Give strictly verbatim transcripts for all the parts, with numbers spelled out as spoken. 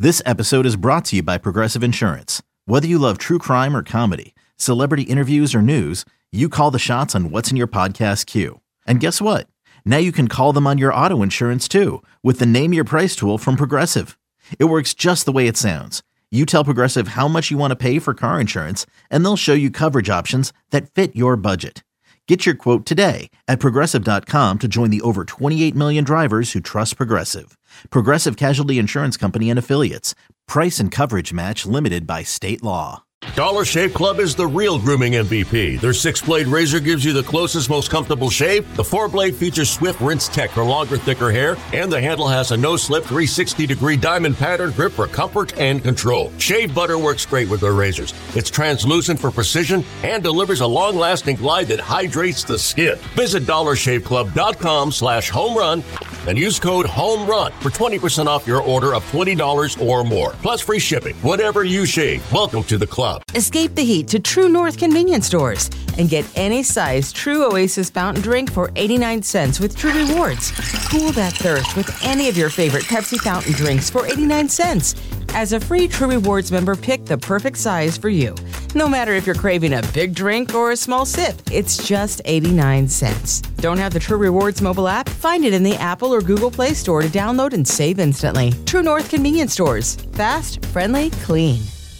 This episode is brought to you by Progressive Insurance. Whether you love true crime or comedy, celebrity interviews or news, you call the shots on what's in your podcast queue. And guess what? Now you can call them on your auto insurance too with the Name Your Price tool from Progressive. It works just the way it sounds. You tell Progressive how much you want to pay for car insurance, and they'll show you coverage options that fit your budget. Get your quote today at Progressive dot com to join the over twenty-eight million drivers who trust Progressive. Progressive Casualty Insurance Company and Affiliates. Price and coverage match limited by state law. Dollar Shave Club is the real grooming M V P. Their six-blade razor gives you the closest, most comfortable shave. The four-blade features Swift Rinse Tech for longer, thicker hair. And the handle has a no-slip three hundred sixty degree diamond pattern grip for comfort and control. Shave butter works great with their razors. It's translucent for precision and delivers a long-lasting glide that hydrates the skin. Visit dollar shave club dot com slash home run and use code HOMERUN for twenty percent off your order of twenty dollars or more. Plus free shipping. Whatever you shave, welcome to the club. Escape the heat to True North convenience stores and get any size True Oasis fountain drink for eighty-nine cents with True Rewards. Cool that thirst with any of your favorite Pepsi fountain drinks for eighty-nine cents. As a free True Rewards member, pick the perfect size for you. No matter if you're craving a big drink or a small sip, it's just eighty-nine cents. Don't have the True Rewards mobile app? Find it in the Apple or Google Play Store to download and save instantly. True North convenience stores. Fast, friendly, clean.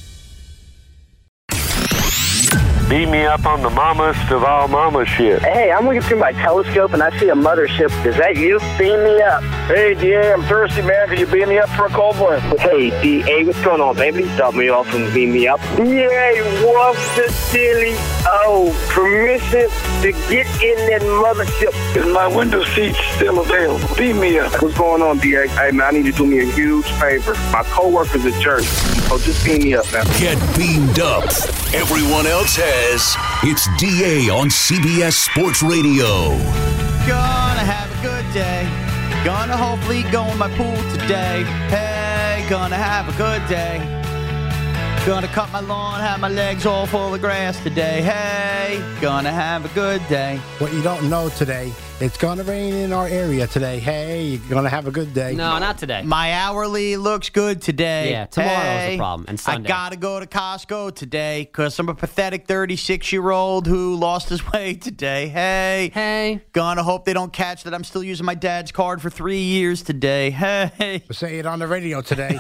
Beat me up on the mammost of all mama shit. Hey, I'm looking through my telescope and I see a mothership. Is that you? Beam me up. Hey, D A, I'm thirsty, man. Can you beam me up for a cold one? Hey, D A, what's going on, baby? Stop me off and beam me up. Yay, what's the silly? Oh, permission to get in that mothership. Is my window seat still available? Beam me up. What's going on, D A? Hey, man, I need you to do me a huge favor. My coworker's a jerk. Oh, just beam me up, man. Get beamed up. Everyone else has. It's D A on C B S Sports Radio. Gonna have a good day. Gonna hopefully go in my pool today. Hey, gonna have a good day. Gonna cut my lawn, have my legs all full of grass today. Hey, gonna have a good day. What you don't know today, it's gonna rain in our area today. Hey, you're gonna have a good day. No, not today. My hourly looks good today. Yeah, tomorrow's hey, the problem. And Sunday. I gotta go to Costco today because I'm a pathetic thirty-six-year-old who lost his way today. Hey. Hey. Gonna hope they don't catch that I'm still using my dad's card for three years today. Hey. We'll say it on the radio today.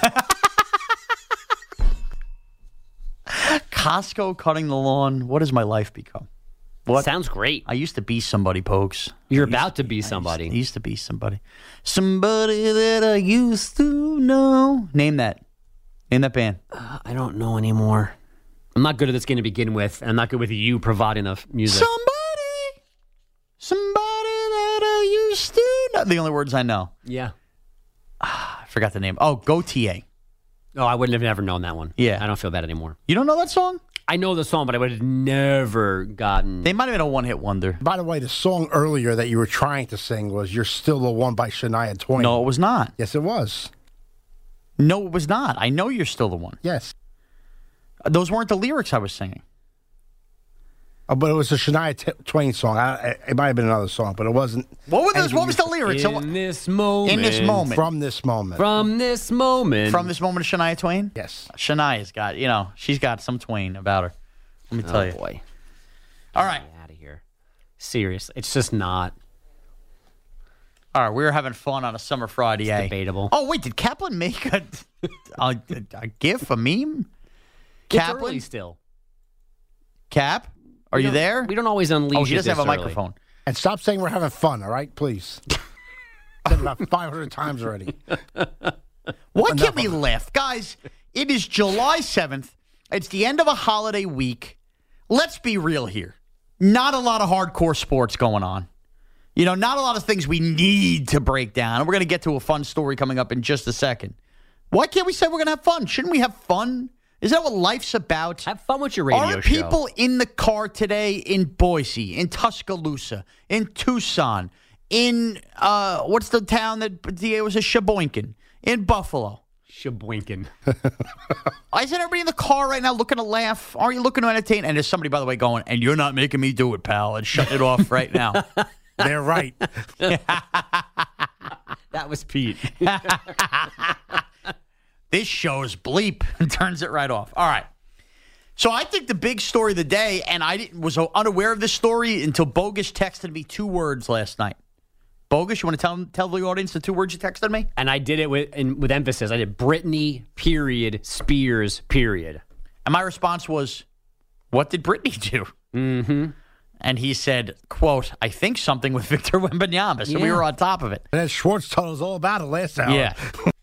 Costco cutting the lawn. What has my life become? What? Sounds great. I used to be somebody, Pokes. You're I about to be I somebody. Used, I used to be somebody. Somebody that I used to know. Name that. Name that band. Uh, I don't know anymore. I'm not good at this game to begin with. I'm not good with you providing the music. Somebody. Somebody that I used to know. The only words I know. Yeah. Ah, I forgot the name. Oh, Go T A. Oh, I wouldn't have never known that one. Yeah. I don't feel bad anymore. You don't know that song? I know the song, but I would have never gotten... They might have been a one-hit wonder. By the way, the song earlier that you were trying to sing was You're Still the One by Shania Twain. No, it was not. Yes, it was. No, it was not. I know You're Still the One. Yes. Those weren't the lyrics I was singing. Oh, but it was a Shania T- Twain song. I, it might have been another song, but it wasn't. What were those? What was the lyrics? In this moment. In this moment. From this moment. From this moment. From this moment of Shania Twain? Yes. Shania's got, you know, she's got some Twain about her. Let me tell oh, you. boy. All right. Get out of here. Seriously. It's just not. All right. We were having fun on a summer Friday. It's debatable. Oh, wait. Did Kaplan make a, a, a GIF, a meme? It's Kaplan? early still. Cap? Are We you don't- there? We don't always unleash Oh, he it doesn't have a this early. microphone. And stop saying we're having fun, all right? Please. Said it about five hundred times already. Why Enough can't we of it. laugh? Guys, it is July seventh. It's the end of a holiday week. Let's be real here. Not a lot of hardcore sports going on. You know, not a lot of things we need to break down. And we're going to get to a fun story coming up in just a second. Why can't we say we're going to have fun? Shouldn't we have fun? Is that what life's about? Have fun with your radio Are show. people in the car today in Boise, in Tuscaloosa, in Tucson, in, uh, what's the town that D A was a Sheboygan, in Buffalo? Sheboygan. Isn't everybody in the car right now looking to laugh? Are you looking to entertain? And there's somebody, by the way, going, and you're not making me do it, pal, and shut it off right now. They're right. That was Pete. This show's bleep. Turns it right off. All right. So I think the big story of the day, and I didn't, was unaware of this story until Bogus texted me two words last night. Bogus, you want to tell tell the audience the two words you texted me? And I did it with in, with emphasis. I did Britney, period, Spears, period. And my response was, what did Britney do? Mm-hmm. And he said, quote, I think something with Victor Wembanyama. So Yeah. we were on top of it. And then Schwartz told us all about it last hour. Yeah.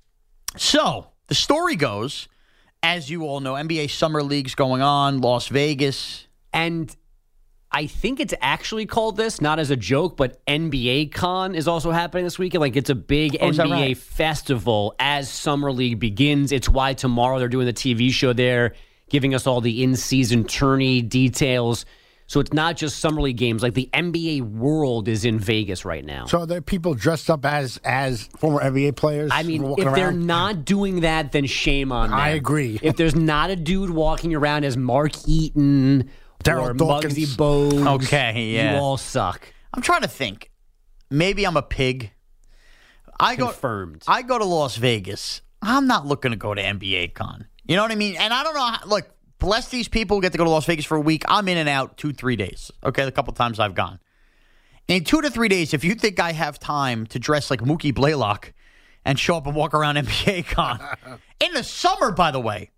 So the story goes, as you all know, N B A Summer League's going on, Las Vegas. And I think it's actually called this, not as a joke, but N B A Con is also happening this weekend. Like, it's a big Oh, N is B A that right? festival as Summer League begins. It's why tomorrow they're doing the T V show there, giving us all the in-season tourney details. So it's not just Summer League games. Like, the N B A world is in Vegas right now. So are there people dressed up as as former N B A players? I mean, if walking they're around? not doing that, then shame on them. I agree. If there's not a dude walking around as Mark Eaton Daryl or Dawkins. Muggsy Bogues, Okay, yeah. you all suck. I'm trying to think. Maybe I'm a pig. I go, Confirmed. I go to Las Vegas. I'm not looking to go to N B A Con. You know what I mean? And I don't know. How, look, bless these people who get to go to Las Vegas for a week. I'm in and out two, three days. Okay, the couple times I've gone. In two to three days, if you think I have time to dress like Mookie Blaylock and show up and walk around N B A Con. In the summer, by the way.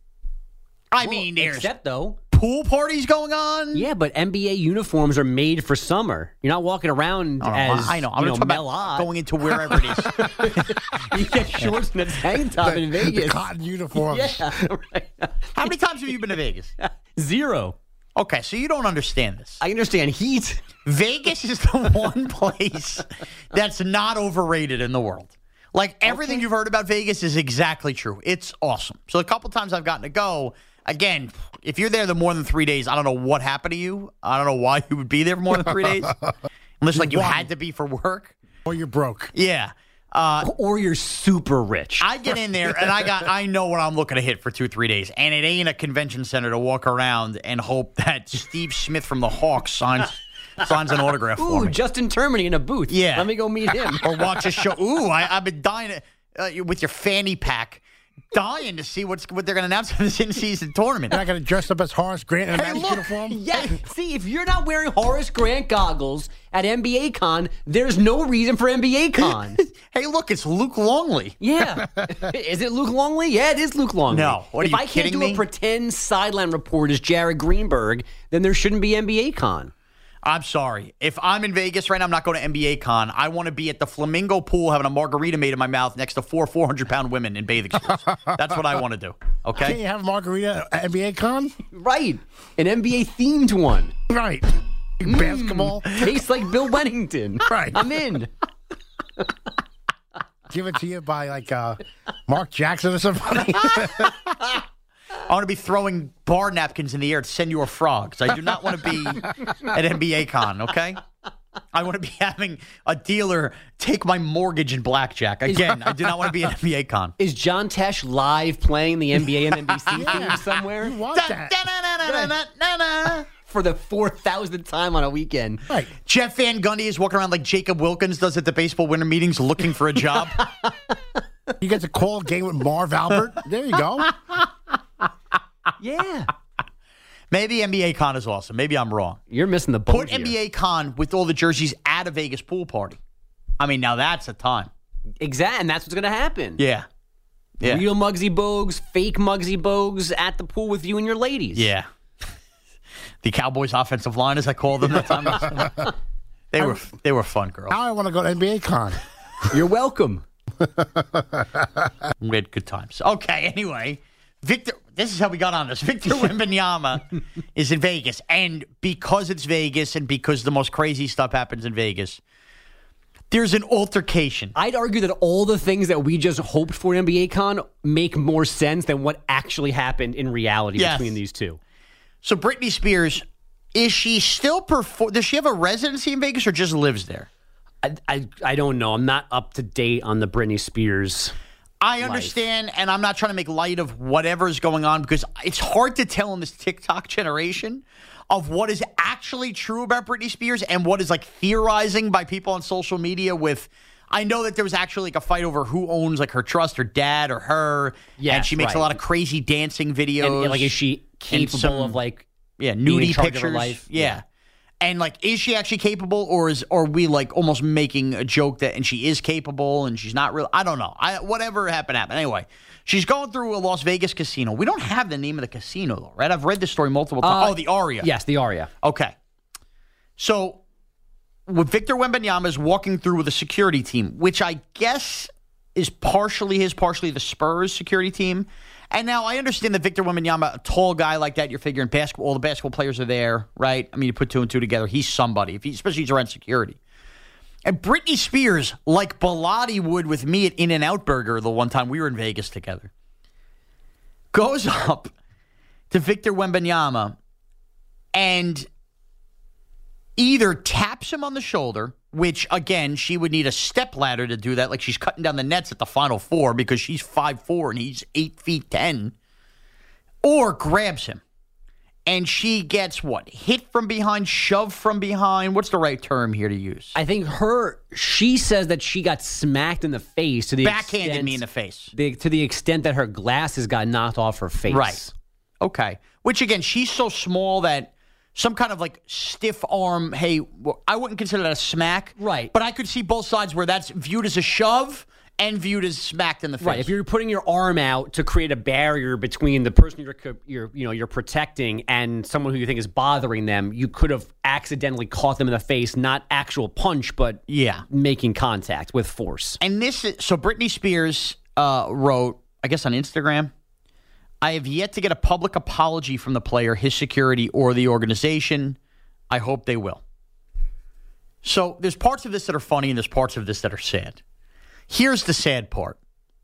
I Well, mean, there's except though, pool parties going on. yeah, but N B A uniforms are made for summer. You're not walking around I don't know. as I know. I'm you gonna know, talk Mel about Ott. going into wherever it is. You get shorts and a tank top in the Vegas. cotton uniforms. Yeah, right. How many times have you been to Vegas? Zero. Okay, so you don't understand this. I understand heat. Vegas is the one place that's not overrated in the world. Like, everything Okay. you've heard about Vegas is exactly true. It's awesome. So a couple times I've gotten to go. Again, if you're there the more than three days, I don't know what happened to you. I don't know why you would be there for more than three days. Unless, like, you won. had to be for work. Or you're broke. Yeah. Uh, Or you're super rich. I get in there and I got I know what I'm looking to hit for two, three days. And it ain't a convention center to walk around and hope that Steve Smith from the Hawks signs signs an autograph for Ooh, me. Justin Termini in a booth. Yeah. Let me go meet him. Or watch a show. Ooh, I, I've been dying to, uh, with your fanny pack, dying to see what's what they're going to announce in this in-season tournament. You're not going to dress up as Horace Grant in a Hey, Magic look. uniform? Yeah. See, if you're not wearing Horace Grant goggles at N B A Con, there's no reason for N B A Con. Hey, look, it's Luke Longley. Yeah. Is it Luke Longley? Yeah, it is Luke Longley. No. What are if you I can't kidding do me? a pretend sideline report as Jared Greenberg, then there shouldn't be N B A Con. I'm sorry. If I'm in Vegas right now, I'm not going to N B A Con. I want to be at the Flamingo pool having a margarita made in my mouth next to four four hundred pound women in bathing suits. That's what I want to do. Can't Okay? you have margarita at N B A Con? Right. An N B A themed one. Right. Basketball. Tastes like Bill Wennington. Right. I'm in. Give it to you by like uh, Mark Jackson or somebody. I want to be throwing bar napkins in the air to send you a frogs. I do not want to be at N B A Con, okay? I want to be having a dealer take my mortgage in blackjack. Again, I do not want to be at N B A Con. Is John Tesh live playing the N B A and N B C Yeah. theme somewhere? You want Da- that. da- na- na- na- na- na- na. For the four thousandth time on a weekend. Right. Jeff Van Gundy is walking around like Jacob Wilkins does at the baseball winter meetings looking for a job. You get to call a game with Marv Albert. There you go. Yeah. Maybe N B A Con is awesome. Maybe I'm wrong. You're missing the boat Put here. N B A Con with all the jerseys at a Vegas pool party. I mean, now that's a time. Exactly, and that's what's going to happen. Yeah. Yeah. Real Muggsy Bogues, fake Muggsy Bogues at the pool with you and your ladies. Yeah. The Cowboys offensive line, as I call them that time. They were they were fun, girls. Now I want to go to N B A Con. You're welcome. We had good times. Okay, anyway. Victor, this is how we got on this. Victor Wembanyama is in Vegas. And because it's Vegas and because the most crazy stuff happens in Vegas, there's an altercation. I'd argue that all the things that we just hoped for in N B A Con make more sense than what actually happened in reality Yes. between these two. So Britney Spears, is she still perform? Does she have a residency in Vegas or just lives there? I, I, I don't know. I'm not up to date on the Britney Spears. I understand, and I'm not trying to make light of whatever's going on because it's hard to tell in this TikTok generation of what is actually true about Britney Spears and what is like theorizing by people on social media with I know that there was actually like a fight over who owns like her trust, her dad or her. Yes, and she makes right. a lot of crazy dancing videos. And, and, like, is she capable some, of like yeah, being in nudie charge pictures? of her life? Yeah. Yeah. And like, is she actually capable, or is or are we like almost making a joke that and she is capable and she's not real? I don't know. I whatever happened happened. Anyway, she's going through a Las Vegas casino. We don't have the name of the casino though, right? I've read this story multiple times. Uh, oh, the Aria. Yes, the Aria. Okay. So, with Victor Wembanyama is walking through with a security team, which I guess is partially his, partially the Spurs security team. And now I understand that Victor Wembanyama, a tall guy like that, you're figuring basketball, all the basketball players are there, right? I mean, you put two and two together. He's somebody, if he, especially he's around security. And Britney Spears, like Bilotti would with me at In-N-Out Burger the one time we were in Vegas together, goes up to Victor Wembanyama and either taps him on the shoulder, which, again, she would need a stepladder to do that, like she's cutting down the nets at the Final Four because she's five foot four and he's eight feet ten, or grabs him. And she gets, what, hit from behind, shoved from behind? What's the right term here to use? I think her, she says that she got smacked in the face to the Backhanded extent, me in the face. The, to the extent that her glasses got knocked off her face. Right. Okay. Which, again, she's so small that some kind of like stiff arm, hey, I wouldn't consider that a smack. Right. But I could see both sides where that's viewed as a shove and viewed as smacked in the face. Right. If you're putting your arm out to create a barrier between the person you're, you're, you know, you're protecting and someone who you think is bothering them, you could have accidentally caught them in the face, not actual punch, but yeah, making contact with force. And this is, so Britney Spears uh, wrote, I guess on Instagram, I have yet to get a public apology from the player, his security, or the organization. I hope they will. So there's parts of this that are funny and there's parts of this that are sad. Here's the sad part.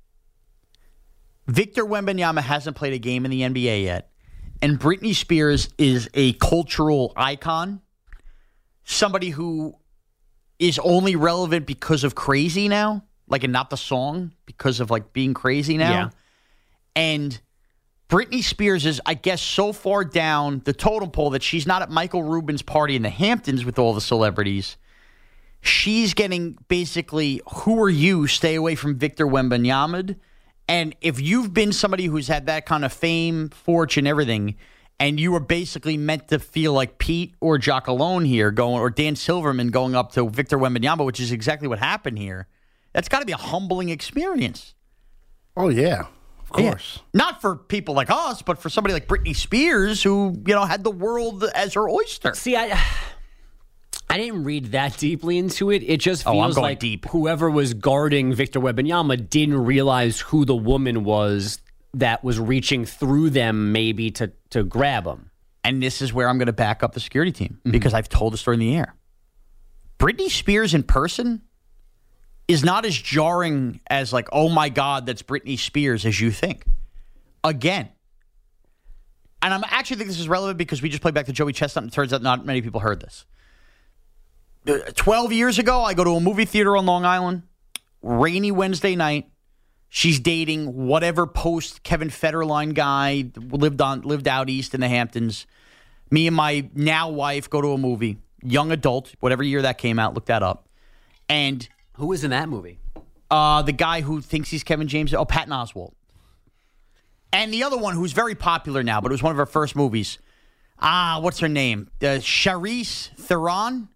Victor Wembanyama hasn't played a game in the N B A yet, and Britney Spears is a cultural icon, somebody who is only relevant because of Crazy now, like, and not the song, because of like being crazy now. Yeah. And Britney Spears is, I guess, so far down the totem pole that she's not at Michael Rubin's party in the Hamptons with all the celebrities. She's getting basically, who are you? Stay away from Victor Wembanyama. And if you've been somebody who's had that kind of fame, fortune, everything, and you were basically meant to feel like Pete or Jock Alone here going, or Dan Silverman going up to Victor Wembanyama, which is exactly what happened here, that's got to be a humbling experience. Oh, yeah. Of course. Yeah. Not for people like us, but for somebody like Britney Spears who, you know, had the world as her oyster. See, I I didn't read that deeply into it. It just Oh, I'm feels going like deep. whoever was guarding Victor Wembanyama didn't realize who the woman was that was reaching through them maybe to, to grab him. And this is where I'm going to back up the security team because I've told the story in the air. Britney Spears in person is not as jarring as like, oh my God, that's Britney Spears as you think. Again. And I'm actually think this is relevant because we just played back to Joey Chestnut and it turns out not many people heard this. twelve years ago, I go to a movie theater on Long Island, rainy Wednesday night. She's dating whatever post Kevin Federline guy lived on lived out east in the Hamptons. Me and my now wife go to a movie, young adult, whatever year that came out, look that up. And who was in that movie? Uh, the guy who thinks he's Kevin James. Oh, Patton Oswalt. And the other one who's very popular now, but it was one of her first movies. Ah, what's her name? Uh, Charlize Theron.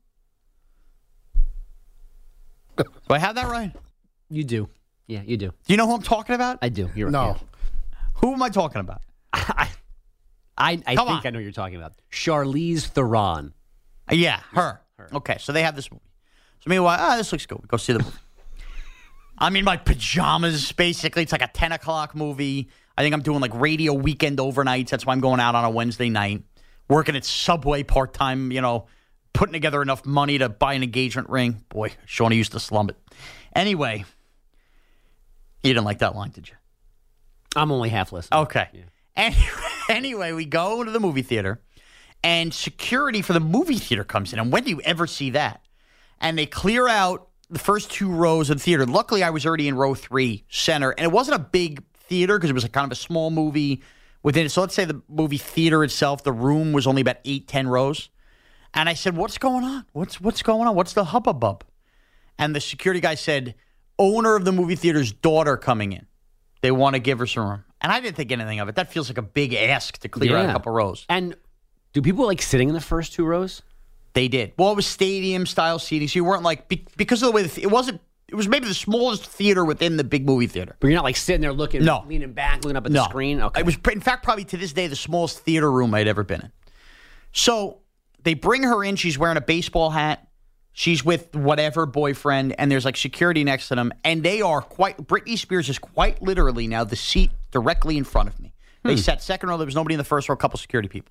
Do I have that right? You do. Yeah, you do. Do you know who I'm talking about? I do. You're No. right. Who am I talking about? I, I, I think on. I know what you're talking about. Charlize Theron. Uh, yeah, her. her. Okay, so they have this movie. So meanwhile, ah, this looks good. We go see the movie. I'm in my pajamas, basically. It's like a ten o'clock movie. I think I'm doing like radio weekend overnights. That's why I'm going out on a Wednesday night. Working at Subway part-time, you know, putting together enough money to buy an engagement ring. Boy, Shawnee used to slum it. Anyway, you didn't like that line, did you? I'm only half listening. Okay. Yeah. Anyway, anyway, we go to the movie theater, and security for the movie theater comes in. And when do you ever see that? And they clear out the first two rows of the theater. Luckily, I was already in row three, center, and it wasn't a big theater because it was a kind of a small movie within it. So let's say the movie theater itself, the room was only about eight, ten rows. And I said, what's going on? What's what's going on? What's the hubbub? and the security guy said, owner of the movie theater's daughter coming in. They want to give her some room. And I didn't think anything of it. That feels like a big ask to clear yeah. out a couple rows. And do people like sitting in the first two rows? They did. Well, it was stadium-style seating, so you weren't like, be, because of the way, the, it wasn't, it was maybe the smallest theater within the big movie theater. But you're not like sitting there looking, no. leaning back, looking up at no. the screen? Okay. It was, in fact, probably to this day, the smallest theater room I'd ever been in. So they bring her in. She's wearing a baseball hat. She's with whatever boyfriend, and there's like security next to them. And they are quite, Britney Spears is quite literally now the seat directly in front of me. They hmm. sat second row. There was nobody in the first row, a couple security people.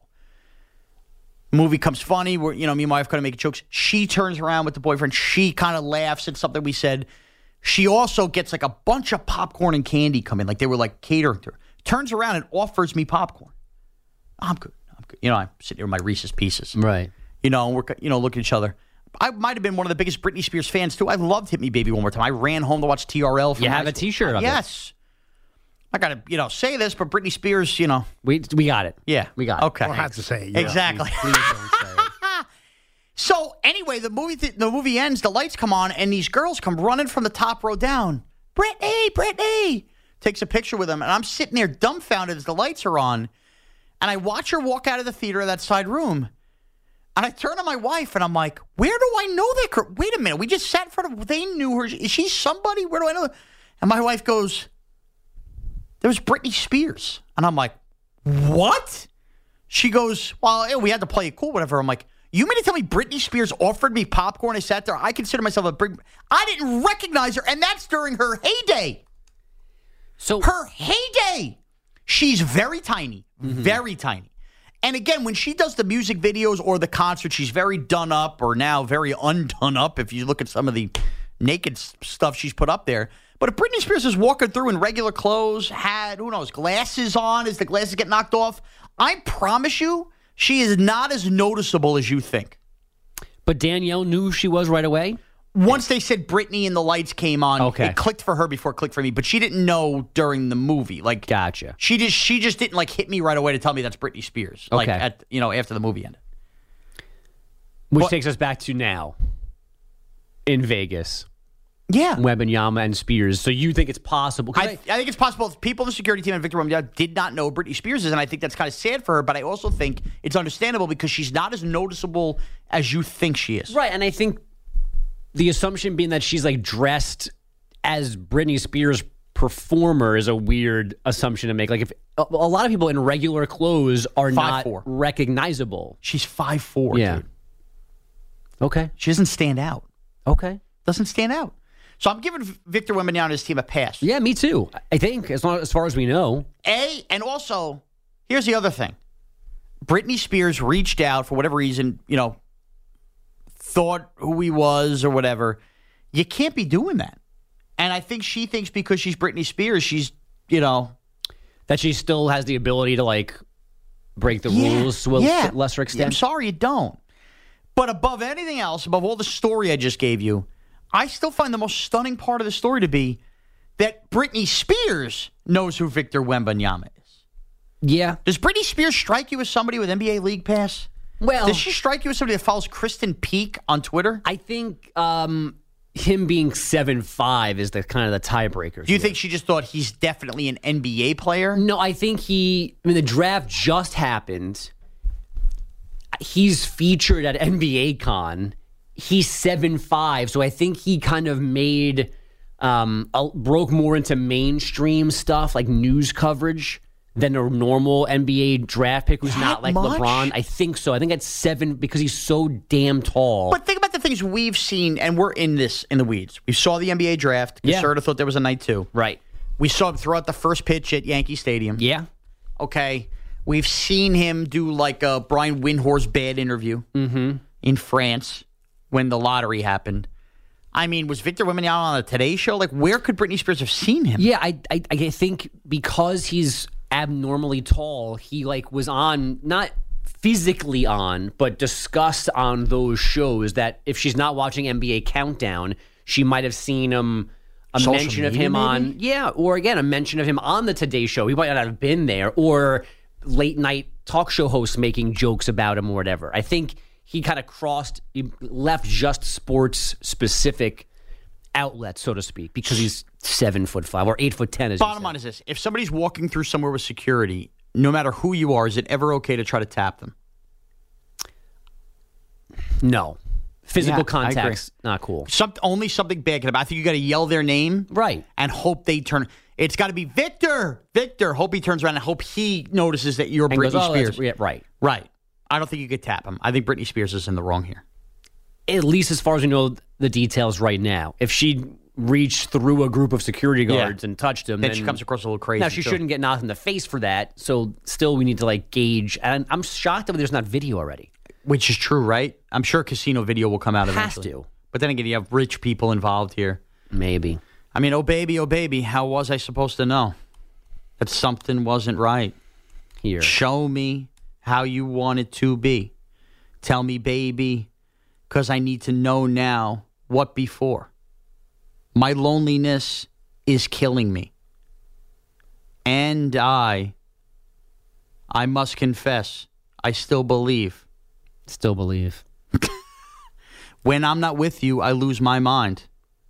Movie comes funny. Where, you know, me and my wife kind of make jokes. She turns around with the boyfriend. She kind of laughs at something we said. She also gets like a bunch of popcorn and candy come in. Like they were like catering to her. Turns around and offers me popcorn. I'm good. I'm good. You know, I'm sitting here with my Reese's Pieces. Right. You know, we're, you know, looking at each other. I might have been one of the biggest Britney Spears fans, too. I loved Hit Me Baby One More Time. I ran home to watch T R L. From you have a T-shirt of yes. it. I got to, you know, say this, but Britney Spears, you know. We we got it. Yeah. We got it. Okay. I don't have to say it. Yeah. Exactly. Please, please don't say it. So, anyway, the movie th- the movie ends, the lights come on, and these girls come running from the top row down. Britney, Britney. Takes a picture with them, and I'm sitting there dumbfounded as the lights are on, and I watch her walk out of the theater of that side room. And I turn to my wife, and I'm like, where do I know that girl? Wait a minute. We just sat in front of They knew her. Is she somebody? Where do I know her? And my wife goes, there was Britney Spears. And I'm like, what? She goes, well, we had to play it cool, whatever. I'm like, you mean to tell me Britney Spears offered me popcorn? I sat there. I consider myself a big... I didn't recognize her, and that's during her heyday. So Her heyday. She's very tiny. Mm-hmm. Very tiny. And again, when she does the music videos or the concert, she's very done up or now very undone up if you look at some of the naked stuff she's put up there. But if Britney Spears is walking through in regular clothes, had, who knows, glasses on as the glasses get knocked off, I promise you she is not as noticeable as you think. But Danielle knew who she was right away? Once they said Britney and the lights came on, okay. It clicked for her before it clicked for me. But she didn't know during the movie. Like, gotcha. She just she just didn't like hit me right away to tell me that's Britney Spears. Like okay. at you know after the movie ended. Which but, takes us back to now in Vegas. Yeah, Wembanyama and Spears. So you think it's possible? I, I, I think it's possible. People in the security team and Victor Wembanyama did not know who Britney Spears is, and I think that's kind of sad for her. But I also think it's understandable because she's not as noticeable as you think she is. Right, and I think. The assumption being that she's like dressed as Britney Spears performer is a weird assumption to make. Like if a, a lot of people in regular clothes are five, not four. recognizable. She's five four, yeah. dude. Okay. She doesn't stand out. Okay. Doesn't stand out. So I'm giving Victor Wembanyama and his team a pass. Yeah, me too. I think as long as far as we know. A, and also, here's the other thing. Britney Spears reached out for whatever reason, you know, thought who he was or whatever. You can't be doing that. And I think she thinks because she's Britney Spears, she's, you know. That she still has the ability to, like, break the yeah, rules to a yeah. lesser extent. Yeah, I'm sorry you don't. But above anything else, above all the story I just gave you, I still find the most stunning part of the story to be that Britney Spears knows who Victor Wembanyama is. Yeah. Does Britney Spears strike you as somebody with N B A League Pass? Well, does she strike you as somebody that follows Kristen Peak on Twitter? I think um, him being seven five is the kind of the tiebreaker. Do you here. think she just thought he's definitely an N B A player? No, I think he. I mean, the draft just happened. He's featured at N B A Con. He's seven five, so I think he kind of made um, a, broke more into mainstream stuff like news coverage than a normal N B A draft pick who's that not like much? LeBron. I think so. I think that's seven because he's so damn tall. But think about the things we've seen, and we're in this in the weeds. We saw the N B A draft. Yeah. Caserta thought there was a night two. Right. We saw him throw out the first pitch at Yankee Stadium. Yeah. Okay. We've seen him do like a Brian Windhorst bad interview mm-hmm. in France when the lottery happened. I mean, was Victor Wembanyama on the Today Show? Like, where could Britney Spears have seen him? Yeah, I, I, I think because he's abnormally tall, he like was on, not physically on, but discussed on those shows that if she's not watching N B A Countdown, she might have seen him, a Social mention of media, him maybe? on, yeah, or again, a mention of him on the Today Show. He might not have been there, or late night talk show hosts making jokes about him or whatever. I think he kind of crossed, he left just sports specific outlet, so to speak, because he's seven foot five or eight foot ten. As Bottom line is this: if somebody's walking through somewhere with security, no matter who you are, is it ever okay to try to tap them? No. Physical Yeah, contact's not cool. Some, only something bad can happen. I think you got to yell their name. Right. And hope they turn. It's got to be Victor. Victor. Hope he turns around and hope he notices that you're And Britney goes, "Oh, that's- Spears. yeah, right. Right. I don't think you could tap him. I think Britney Spears is in the wrong here. At least as far as we know the details right now. If she reached through a group of security guards Yeah. and touched him, Then then she comes across a little crazy. Now, she too. shouldn't get knocked in the face for that. So still we need to like gauge. And I'm shocked that there's not video already. Which is true, right? I'm sure casino video will come out Has eventually. to. But then again, you have rich people involved here. Maybe. I mean, oh baby, oh baby, how was I supposed to know that something wasn't right? Here. Show me how you want it to be. Tell me, baby, because I need to know now what before. My loneliness is killing me. And I, I must confess, I still believe. Still believe. When I'm not with you, I lose my mind.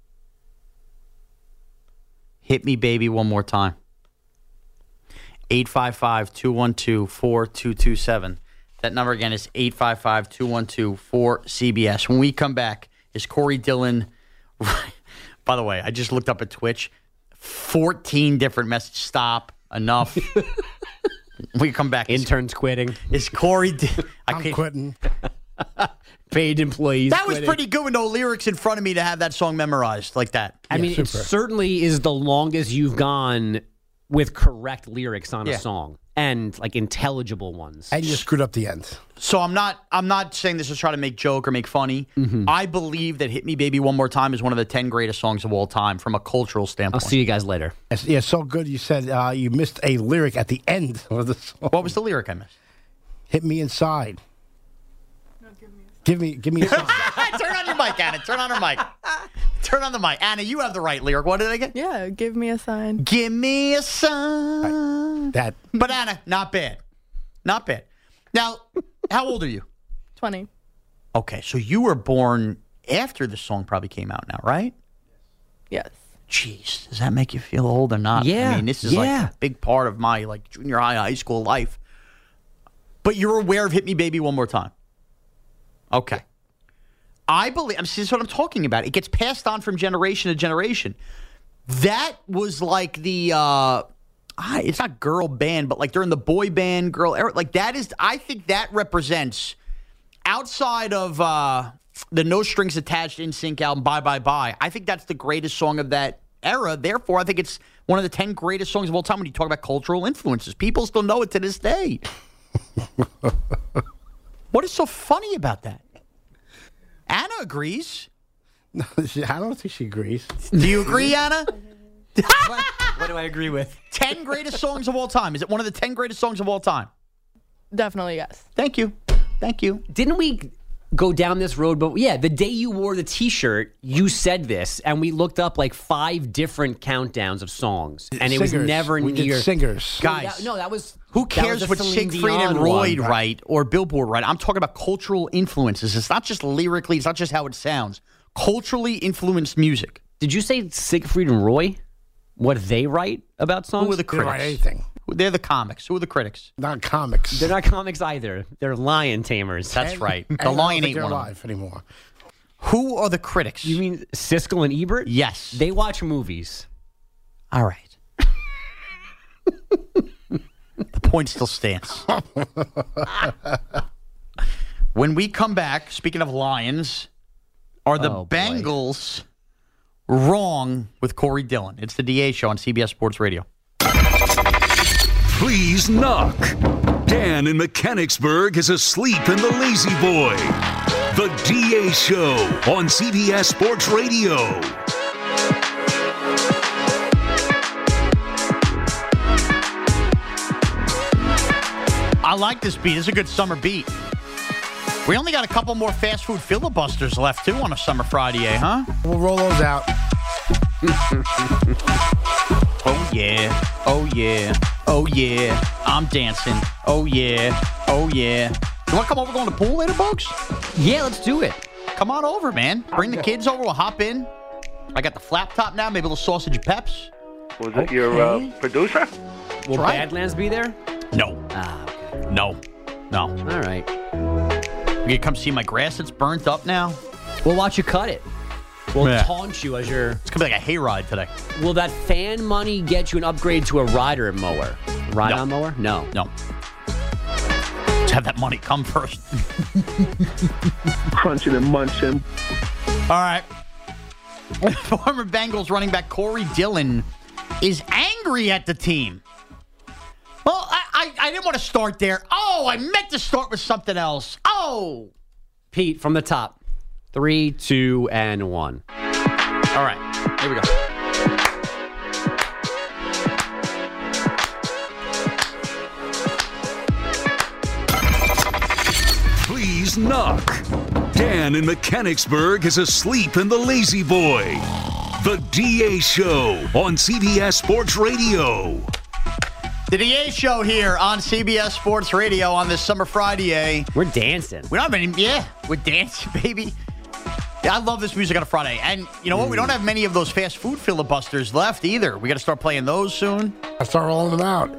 Hit me, baby, one more time. eight five five, two one two, four two two seven. That number again is eight five five, two one two, four C B S. When we come back, is Corey Dillon... By the way, I just looked up at Twitch. fourteen different messages. Stop. Enough. We come back. Interns quitting. Is Corey... Di- I I'm can't- quitting. Paid employees. That was quitting. pretty good with no lyrics in front of me to have that song memorized like that. I mean, it super. certainly is the longest you've gone with correct lyrics on Yeah. a song and like intelligible ones. And you screwed up the end. So I'm not I'm not saying this to try to make joke or make funny. I believe that Hit Me Baby One More Time is one of the ten greatest songs of all time from a cultural I'll standpoint. see you guys later. Yes, yeah, so good. You said uh, you missed a lyric at the end of the song. What was the lyric I missed? Hit me inside. Give me, give me a sign. Turn on your mic, Anna. Turn on her mic. Turn on the mic. Anna, you have the right lyric. What did I get? Yeah, give me a sign. Give me a sign. That But Anna, not bad. Not bad. Now, how old are you? twenty. Okay, so you were born after the song probably came out now, right? Yes. Jeez, does that make you feel old or not? Yeah, I mean, this is yeah. like a big part of my like junior high, high school life. But you're aware of Hit Me Baby One More Time. Okay. I believe, I mean, this is what I'm talking about. It gets passed on from generation to generation. That was like the, uh, ah, it's not girl band, but like during the boy band, girl era. Like that is, I think that represents, outside of uh, the No Strings Attached In Sync album, Bye Bye Bye, I think that's the greatest song of that era. Therefore, I think it's one of the ten greatest songs of all time when you talk about cultural influences. People still know it to this day. What is so funny about that? Anna agrees. no, she, I don't think she agrees. Do you agree, Anna? What do I agree with? ten greatest songs of all time. Is it one of the ten greatest songs of all time? Definitely yes. Thank you. Thank you. Didn't we go down this road? But yeah, the day you wore the T-shirt, you said this, and we looked up like five different countdowns of songs, and it was Singers. never we near. did singers. Guys, That- no, that was who that cares was what the Celine Siegfried and Dion Roy one. write or Billboard write? I'm talking about cultural influences. It's not just lyrically. It's not just how it sounds. Culturally influenced music. Did you say Siegfried and Roy? What they write about songs? Who are the They don't critics? write anything. They're the comics. Who are the critics? Not comics. They're not comics either. They're lion tamers. That's And- right. and The I don't Lion think ain't they're one of them. alive anymore. Who are the critics? You mean Siskel and Ebert? Yes. They watch movies. All right. The point still stands. When we come back, speaking of Lions, are the Oh, boy. Bengals wrong with Corey Dillon? It's the D A Show on C B S Sports Radio. Please knock. Dan in Mechanicsburg is asleep in the Lazy Boy. The D A Show on C B S Sports Radio. I like this beat. It's a good summer beat. We only got a couple more fast food filibusters left, too, on a summer Friday, eh, huh? We'll roll those out. Oh, yeah. Oh, yeah. Oh, yeah. I'm dancing. Oh, yeah. Oh, yeah. You want to come over going to the pool later, folks? Yeah, let's do it. Come on over, man. Bring the kids over. We'll hop in. I got the flap top now, maybe a little sausage peps. Was it your uh, producer? Will right. Badlands be there? No. Ah, okay. No. No. All right. You gonna come see my grass that's burnt up now? We'll watch you cut it. We'll Yeah. taunt you as your... It's gonna be like a hayride today. Will that fan money get you an upgrade to a rider mower? Ride-on mower? No. No. Let's have that money come first. Crunching and munching. All right. Former Bengals running back Corey Dillon is angry at the team. Well, I, I, I didn't want to start there. Oh, I meant to start with something else. Oh. Pete, from the top. Three, two, and one. All right. Here we go. Please knock. Dan in Mechanicsburg is asleep in the Lazy Boy. The D A Show on C B S Sports Radio. The D A Show here on C B S Sports Radio on this summer Friday. We're dancing. We don't have any, yeah, we're dancing, baby. Yeah, I love this music on a Friday. And you know what? We don't have many of those fast food filibusters left either. We got to start playing those soon. I start rolling them out.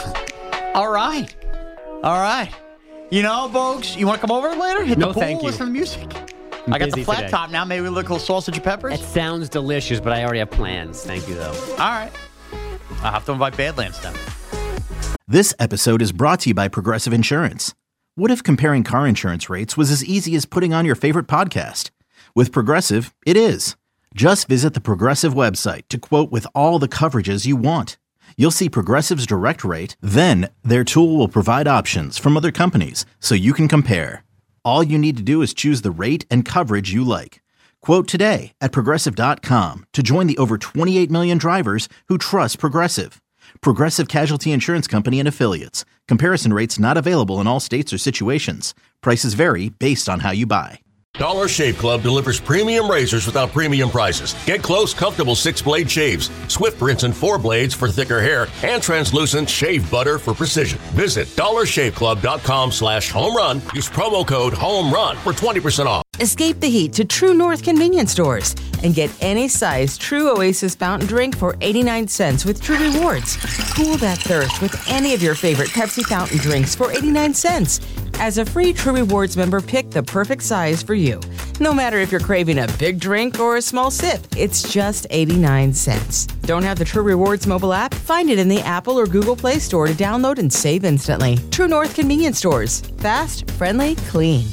All right. All right. You know, Bogues, you want to come over later? Hit No, the pool, thank you. listen to the music. I'm I got the busy flat today. top now. Maybe a little sausage and peppers. That sounds delicious, but I already have plans. Thank you, though. All right. I'll have to invite Badlands then. This episode is brought to you by Progressive Insurance. What if comparing car insurance rates was as easy as putting on your favorite podcast? With Progressive, it is. Just visit the Progressive website to quote with all the coverages you want. You'll see Progressive's direct rate, then their tool will provide options from other companies so you can compare. All you need to do is choose the rate and coverage you like. Quote today at Progressive dot com to join the over twenty-eight million drivers who trust Progressive. Progressive Casualty Insurance Company and Affiliates. Comparison rates not available in all states or situations. Prices vary based on how you buy. Dollar Shave Club delivers premium razors without premium prices. Get close, comfortable six-blade shaves, Swift rinse and four blades for thicker hair, and translucent shave butter for precision. Visit dollar shave club dot com slash home run. Use promo code HOMERUN for twenty percent off. Escape the heat to True North convenience stores and get any size True Oasis fountain drink for eighty-nine cents with True Rewards. Cool that thirst with any of your favorite Pepsi fountain drinks for eighty-nine cents. As a free True Rewards member, pick the perfect size for you. No matter if you're craving a big drink or a small sip, it's just eighty-nine cents. Don't have the True Rewards mobile app? Find it in the Apple or Google Play Store to download and save instantly. True North convenience stores. Fast, friendly, clean.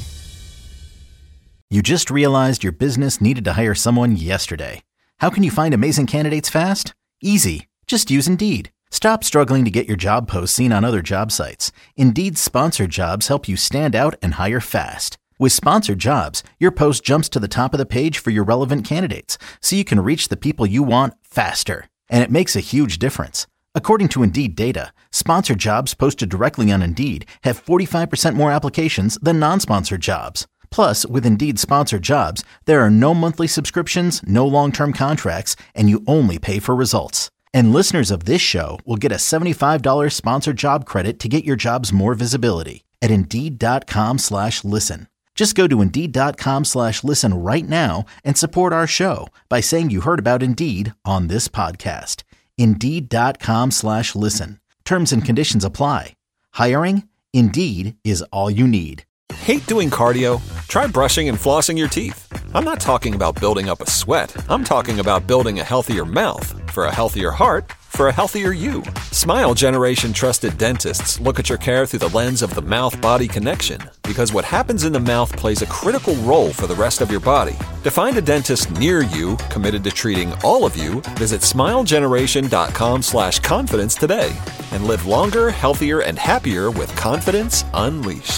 You just realized your business needed to hire someone yesterday. How can you find amazing candidates fast? Easy. Just use Indeed. Stop struggling to get your job posts seen on other job sites. Indeed's sponsored jobs help you stand out and hire fast. With sponsored jobs, your post jumps to the top of the page for your relevant candidates, so you can reach the people you want faster. And it makes a huge difference. According to Indeed data, sponsored jobs posted directly on Indeed have forty-five percent more applications than non-sponsored jobs. Plus, with Indeed sponsored jobs, there are no monthly subscriptions, no long-term contracts, and you only pay for results. And listeners of this show will get a seventy-five dollars sponsored job credit to get your jobs more visibility at Indeed.com slash listen. Just go to Indeed.com slash listen right now and support our show by saying you heard about Indeed on this podcast. Indeed.com slash listen. Terms and conditions apply. Hiring? Indeed is all you need. Hate doing cardio? Try brushing and flossing your teeth. I'm not talking about building up a sweat. I'm talking about building a healthier mouth. For a healthier heart, for a healthier you. Smile Generation trusted dentists look at your care through the lens of the mouth-body connection, because what happens in the mouth plays a critical role for the rest of your body. To find a dentist near you committed to treating all of you, visit smilegeneration.com slash confidence today and live longer, healthier, and happier with confidence unleashed.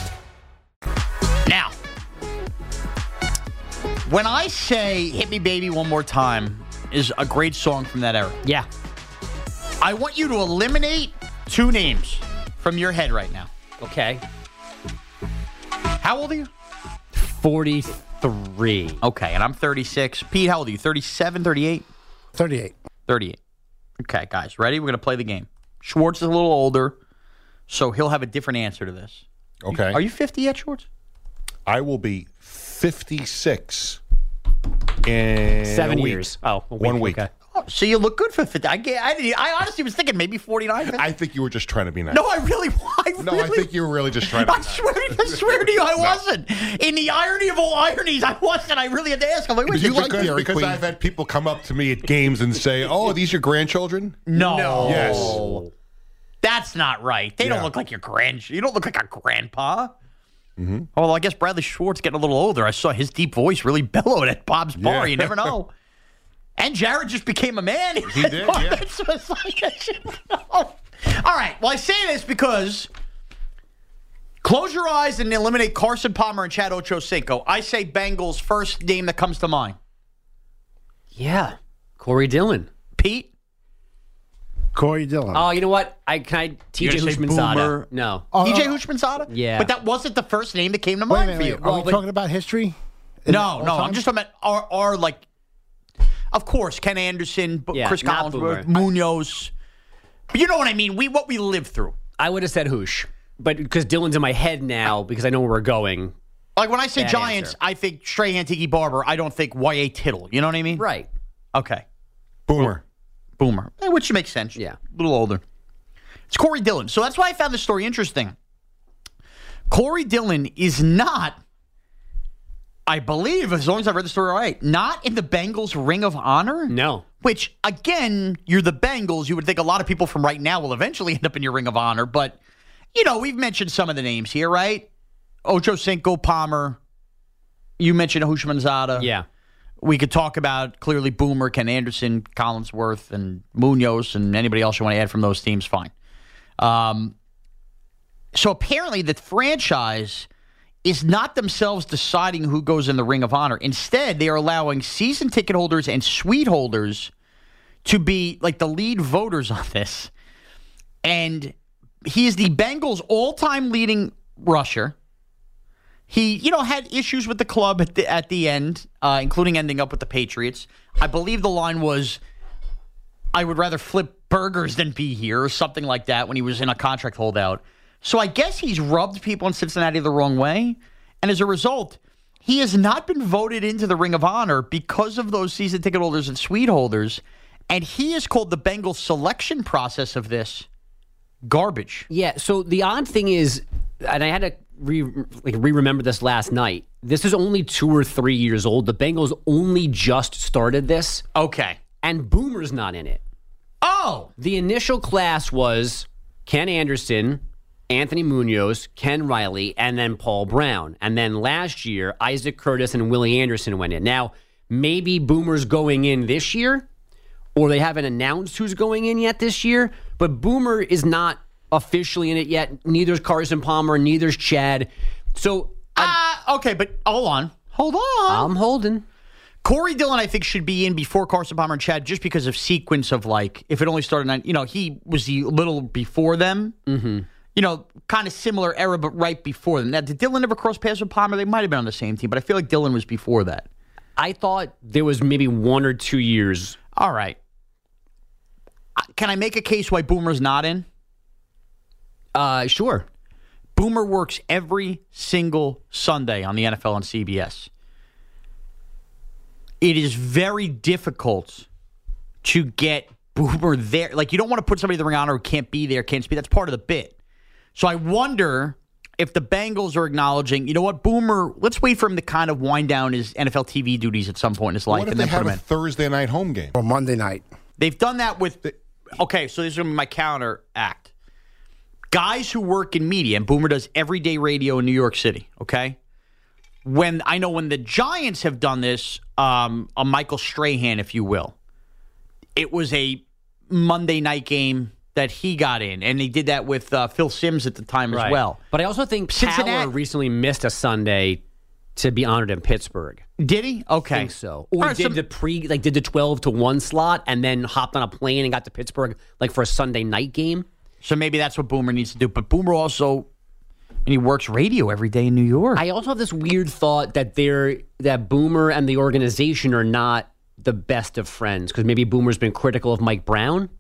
Now, when I say Hit Me Baby One More Time is a great song from that era. Yeah. I want you to eliminate two names from your head right now. Okay. How old are you? forty-three. Okay, and I'm thirty-six. Pete, how old are you? thirty-seven, thirty-eight? thirty-eight. thirty-eight. Okay, guys, ready? We're going to play the game. Schwartz is a little older, so he'll have a different answer to this. Okay. Are you fifty yet, Schwartz? I will be fifty-six in Seven a week. years. Oh, a one week, week. okay. Oh, so you look good for fifty. I, get- I, didn't- I honestly was thinking maybe forty-nine. I think you were just trying to be nice. No, I really, I No, really, I think you were really just trying to be I nice. swear, I swear to you, I wasn't. In the irony of all ironies, I wasn't. I really had to ask. I'm like, wait, Because, you like because, Dairy because Queen? I've had people come up to me at games and say, "Oh, are these your grandchildren?" No. No. Yes. That's not right. They don't Yeah. look like your grand. You don't look like a grandpa. Mm-hmm. Oh, well, I guess Bradley Schwartz getting a little older. I saw his deep voice really bellowed at Bob's bar. Yeah. You never know. And Jared just became a man. He did, yeah. So it's like, I should know. All right. Well, I say this because close your eyes and eliminate Carson Palmer and Chad Ochocinco. I say Bengals first name that comes to mind. Yeah. Corey Dillon. Pete? Corey Dillon. Oh, you know what? I Can I T J You're gonna say Hushmanzada? Boomer? No. Oh, T J no. Hushmanzada? Yeah. But that wasn't the first name that came to Wait a mind minute, for you. wait. Are Well, we but- talking about history? No, no. All I'm time? just talking about our, our like, of course, Ken Anderson, B- Yeah, Chris not Collinsworth, Boomer. Munoz. But you know what I mean? We What we lived through. I would have said Hoosh, but because Dillon's in my head now, because I know where we're going. Like when I say Bad Giants, answer. I think Strahan, Tiki Barber. I don't think Y A Tittle. You know what I mean? Right. Okay. Boomer. Boomer. Eh, which makes sense. Yeah. A little older. It's Corey Dillon. So that's why I found this story interesting. Corey Dillon is not, I believe, as long as I've read the story right, not in the Bengals Ring of Honor. No. Which, again, you're the Bengals. You would think a lot of people from right now will eventually end up in your Ring of Honor. But, you know, we've mentioned some of the names here, right? Ochocinco, Palmer. You mentioned Hushmanzada. Yeah. We could talk about, clearly, Boomer, Ken Anderson, Collinsworth, and Munoz, and anybody else you want to add from those teams, fine. Um, so apparently the franchise is not themselves deciding who goes in the Ring of Honor. Instead, they are allowing season ticket holders and suite holders to be like the lead voters on this. And he is the Bengals' all-time leading rusher. He, you know, had issues with the club at the, at the end, uh, including ending up with the Patriots. I believe the line was, I would rather flip burgers than be here, or something like that when he was in a contract holdout. So I guess he's rubbed people in Cincinnati the wrong way. And as a result, he has not been voted into the Ring of Honor because of those season ticket holders and suite holders. And he has called the Bengals selection process of this garbage. Yeah, so the odd thing is, and I had to re, like, re-remember this last night, this is only two or three years old. The Bengals only just started this. Okay. And Boomer's not in it. Oh! The initial class was Ken Anderson, Anthony Munoz, Ken Riley, and then Paul Brown. And then last year, Isaac Curtis and Willie Anderson went in. Now, maybe Boomer's going in this year, or they haven't announced who's going in yet this year, but Boomer is not officially in it yet. Neither's Carson Palmer, neither's Chad. So, Ah, uh, okay, but hold on. Hold on. I'm holding. Corey Dillon, I think, should be in before Carson Palmer and Chad just because of sequence of, like, if it only started nine, you know, he was the little before them. Mm-hmm. You know, kind of similar era, but right before them. Now, did Dillon ever cross paths with Palmer? They might have been on the same team, but I feel like Dillon was before that. I thought there was maybe one or two years. All right. Can I make a case why Boomer's not in? Uh, sure. Boomer works every single Sunday on the N F L and C B S. It is very difficult to get Boomer there. Like, you don't want to put somebody in the Ring of Honor who can't be there, can't speak. That's part of the bit. So I wonder if the Bengals are acknowledging, you know what, Boomer, let's wait for him to kind of wind down his N F L T V duties at some point in his life What if and they then put have him a in. Thursday night home game? Or Monday night. They've done that with, the, okay, so this is going to be my counter act. Guys who work in media, and Boomer does everyday radio in New York City, okay? When I know when the Giants have done this, um, a Michael Strahan, if you will, it was a Monday night game that he got in, and they did that with uh, Phil Simms at the time Right. as well. But I also think Cincinnati- Power recently missed a Sunday to be honored in Pittsburgh. Did he? Okay. I think so. Or All right, did so- the pre like did the twelve to one slot and then hopped on a plane and got to Pittsburgh like for a Sunday night game. So maybe that's what Boomer needs to do. But Boomer also, and he works radio every day in New York. I also have this weird thought that they're that Boomer and the organization are not the best of friends because maybe Boomer's been critical of Mike Brown.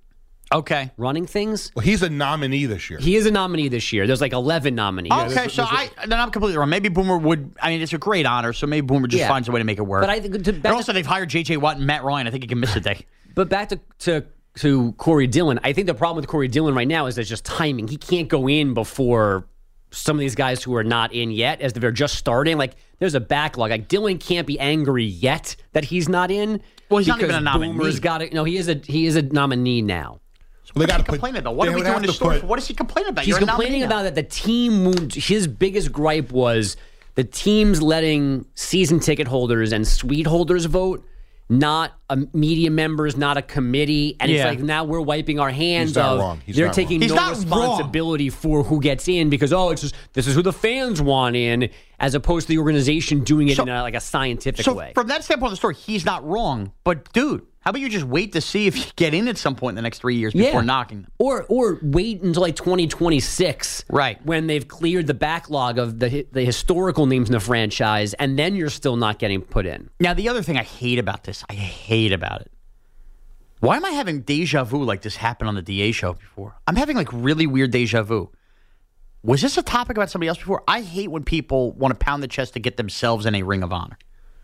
Okay. running things. Well, he's a nominee this year. He is a nominee this year. There's like eleven nominees. Okay, there's- so there's I then I'm completely wrong. Maybe Boomer would. I mean, it's a great honor, so maybe Boomer just Yeah. finds a way to make it work. But I think to, and also they've hired J J Watt and Matt Ryan. I think he can miss a day. But back to, to to Corey Dillon, I think the problem with Corey Dillon right now is there's just timing. He can't go in before some of these guys who are not in yet, as they're just starting. Like there's a backlog. Like Dillon can't be angry yet that he's not in. Well, he's not because even a nominee. Boomer's got it. No, he is a he is a nominee now. Well, they What got is to he complaining about? What they are we would doing have this to story put- for? What is he complaining about? He's You're a complaining nominee now. about that the team moved. His biggest gripe was the team's letting season ticket holders and suite holders vote, not a media members, not a committee. And Yeah. it's like now we're wiping our hands He's not of wrong. He's they're not taking wrong. He's no not responsibility for who gets in because oh, it's just this is who the fans want in, as opposed to the organization doing it So- in a, like a scientific So way. from that standpoint of the story, he's not wrong. But dude, how about you just wait to see if you get in at some point in the next three years before knocking them? Or or wait until like twenty twenty-six, Right. when they've cleared the backlog of the hi- the historical names in the franchise, and then you're still not getting put in. Now, the other thing I hate about this, I hate about it. Why am I having deja vu like this happened on the D A show before? I'm having like really weird deja vu. Was this a topic about somebody else before? I hate when people want to pound the chest to get themselves in a Ring of Honor.